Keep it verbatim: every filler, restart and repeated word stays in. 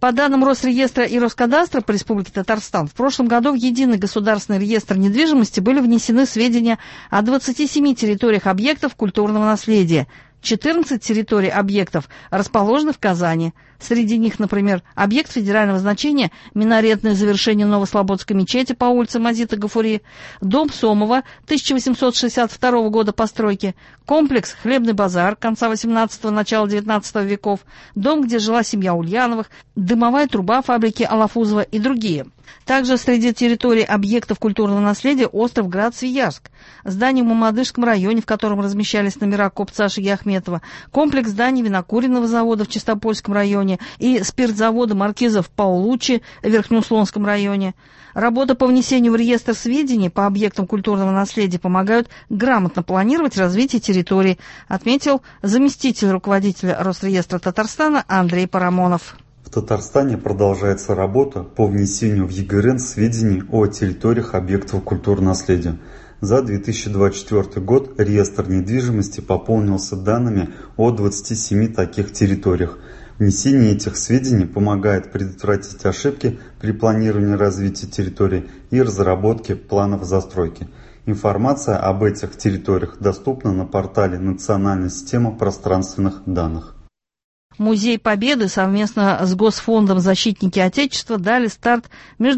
По данным Росреестра и Роскадастра по Республике Татарстан, в прошлом году в Единый государственный реестр недвижимости были внесены сведения о двадцати семи территориях объектов культурного наследия. четырнадцать территорий объектов расположены в Казани. Среди них, например, объект федерального значения «Минаретное завершение Новослободской мечети» по улице Мазита Гафури, дом Сомова тысяча восемьсот шестьдесят второго года постройки, комплекс «Хлебный базар» конца восемнадцатого – начала девятнадцатого веков, дом, где жила семья Ульяновых, дымовая труба фабрики Алафузова и другие. Также среди территорий объектов культурного наследия остров Град-Свияжск, здание в Мамадышском районе, в котором размещались номера купца Шаги Ахметова, комплекс зданий винокуренного завода в Чистопольском районе и спиртзавода маркизов Паулуччи в Верхнеуслонском районе. Работа по внесению в реестр сведений по объектам культурного наследия помогают грамотно планировать развитие территории, отметил заместитель руководителя Росреестра Татарстана Андрей Парамонов. В Татарстане продолжается работа по внесению в ЕГРН сведений о территориях объектов культурного наследия. За две тысячи двадцать четвёртый год реестр недвижимости пополнился данными о двадцати семи таких территориях. Внесение этих сведений помогает предотвратить ошибки при планировании развития территории и разработке планов застройки. Информация об этих территориях доступна на портале Национальной системы пространственных данных. Музей Победы совместно с Госфондом «Защитники Отечества» дали старт между